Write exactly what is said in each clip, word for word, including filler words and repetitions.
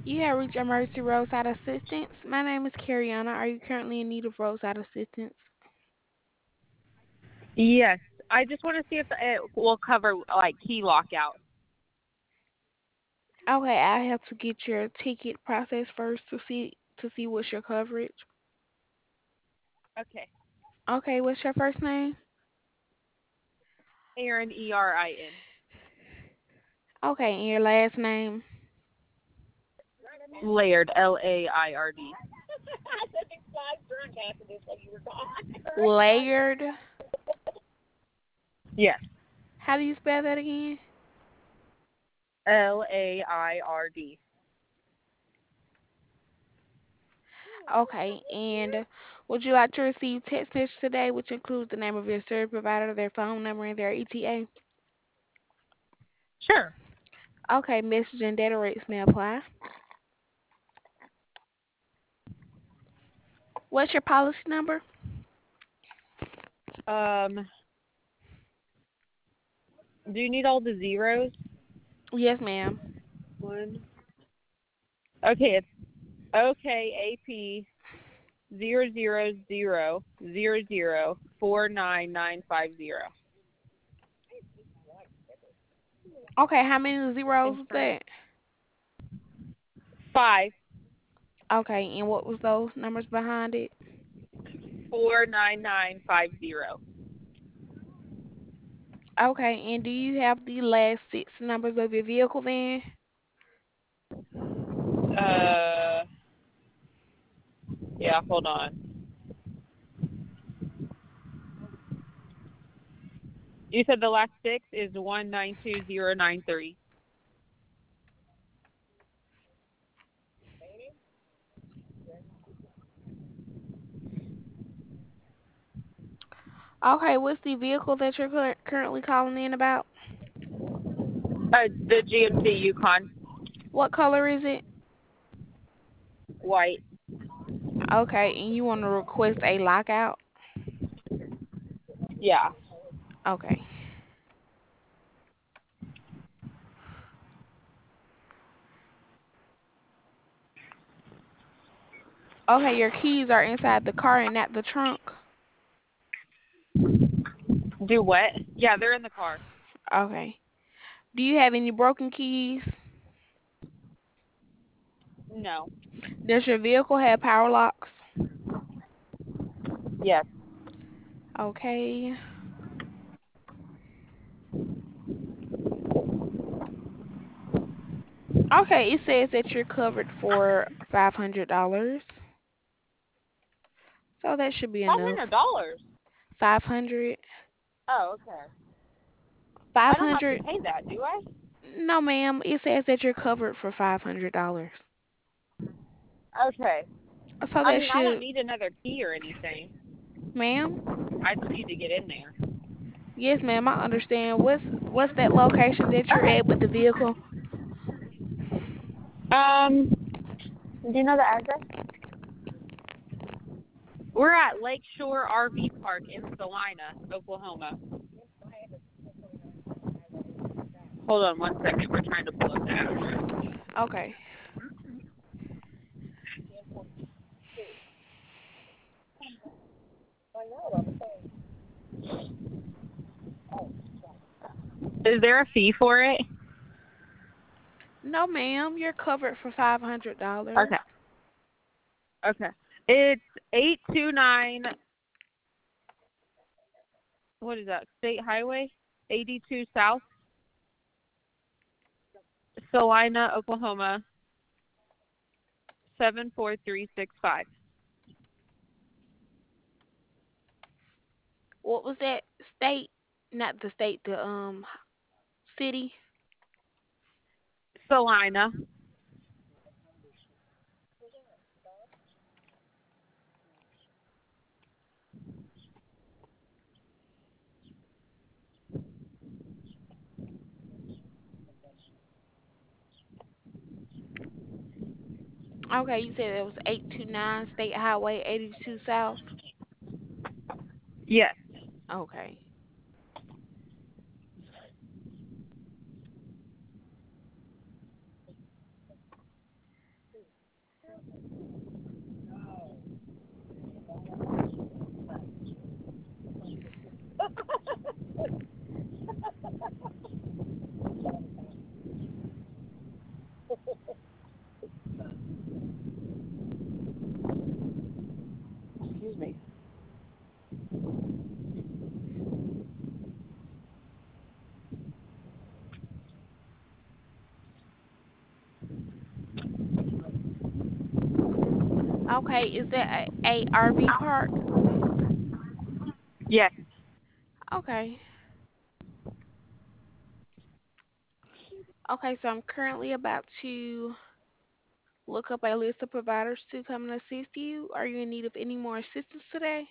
You have reached Emergency Roadside Assistance. My name is Cariana. Are you currently in need of roadside assistance? Yes. I just want to see if it will cover like key lockout. Okay, I have to get your ticket processed first to see to see what's your coverage. Okay. Okay, what's your first name? Aaron E R I N. Okay, and your last name. Laird L A I R D. Layered. Yes. How do you spell that again? L A I R D. Okay, and would you like to receive text message today, which includes the name of your service provider, their phone number, and their E T A? Sure. Okay, message and data rates may apply. What's your policy number? Um. Do you need all the zeros? Yes, ma'am. One. Okay. It's O K A P zero zero zero zero zero four nine nine five zero. Okay, how many zeros was Insurance. that? Five Okay, and what was those numbers behind it? four nine nine five zero. Okay, and do you have the last six numbers of your vehicle then? Uh. Yeah. Hold on. You said the last six is one nine two zero nine three. Okay, what's the vehicle that you're cur- currently calling in about? Uh, the G M C Yukon. What color is it? White. Okay, and you want to request a lockout? Yeah. Okay. Okay, your keys are inside the car and not the trunk. Do what? Yeah, they're in the car. Okay. Do you have any broken keys? No. Does your vehicle have power locks? Yes. Okay. Okay, it says that you're covered for five hundred dollars. So that should be Five hundred enough. dollars. five hundred. Oh, okay. I don't have to five hundred. pay that, do I? No, ma'am. It says that you're covered for five hundred dollars. Okay. So I that mean, I don't should, need another key or anything. ma'am. I just need to get in there. Yes, ma'am. I understand. What's what's that location that you're Okay. at with the vehicle? Um, do you know the address? We're at Lakeshore R V Park in Salina, Oklahoma. Hold on one second. We're trying to pull up the address. Okay. Is there a fee for it? No, ma'am. You're covered for five hundred dollars. Okay. Okay. It's eight two nine. What is that? State Highway eighty-two South, Salina, Oklahoma seven four three six five. What was that state? Not the state, the um city. Salina. Okay, you said it was eight two nine State Highway eighty-two South. Yes. Okay. Excuse me. Okay, is that a, a R V park? Yes. Okay. Okay, so I'm currently about to look up a list of providers to come and assist you. Are you in need of any more assistance today?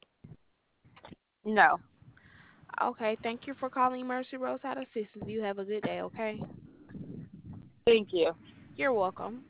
No. Okay, thank you for calling Mercy Roadside Assistance. You have a good day, okay? Thank you. You're welcome.